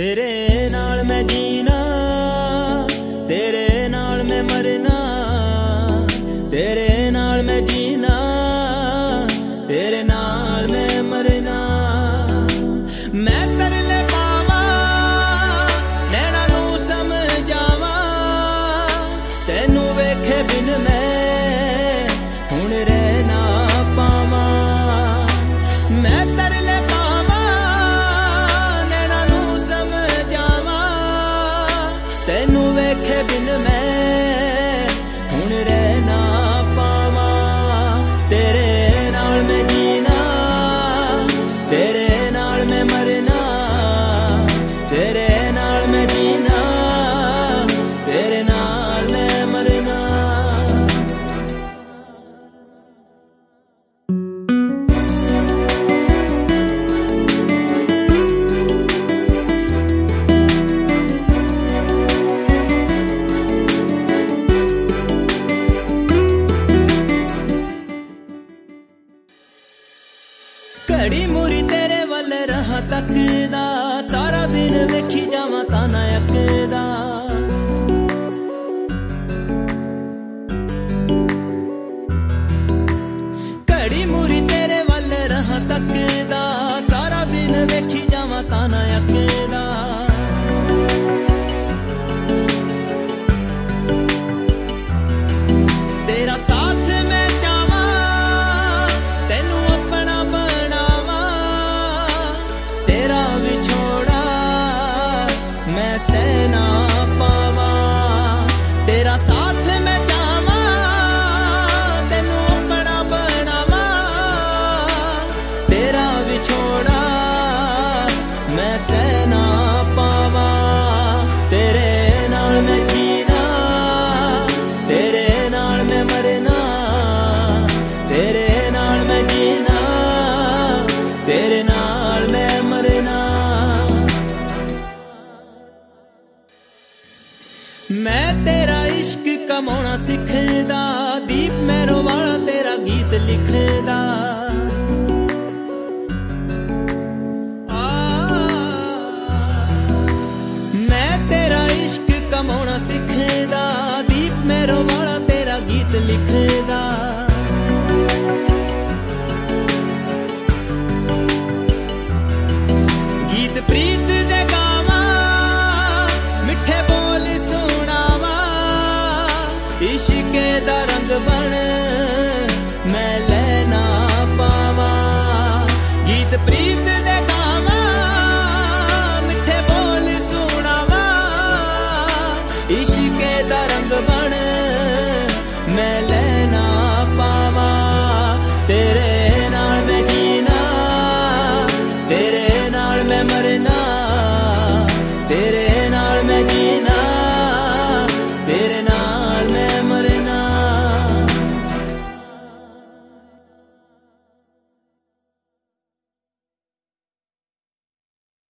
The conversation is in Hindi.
तेरे नाल मैं जीना, तेरे नाल मैं मरना, तेरे नाल मैं जीना, तेरे नाल मैं मरना। मैं तरले पावा नैना नू समझावा, तेनू वेखे बिन मैं हुण रह ना पावा। मैं तरले पावा नैना नू समझावा, तेनू वेखे बिन मैं हुण रह ना पावा। तेरे नाल मैं जीना, तेरे नाल मैं मरना, तेरे नाल मैं जीना, तेरे नाल मैं मरना। घड़ी मुरी तेरे वल रहा तकदा, सारा दिन वेखी जावां ताना अकदा। घड़ी मुरी तेरे वल रहा तकदा, सारा दिन वेखी जावां ताना अकदा। तेरा साथ मैं चावां, तेनू अपना बनावा, तेरा विछोड़ा मैं सह ना पावा। तेरा साथ मैं चावां, तेनू अपना बनावा, तेरा विछोड़ा मैं सह ना पावा। तेरे नाल मैं जीना, तेरे नाल मैं मरना, तेरे नाल मैं जीना, तेरे नाल मैं मरना। मैं तेरा इश्क कमाउणा सिखदा, दीप मैरों वाला तेरा गीत लिखदा।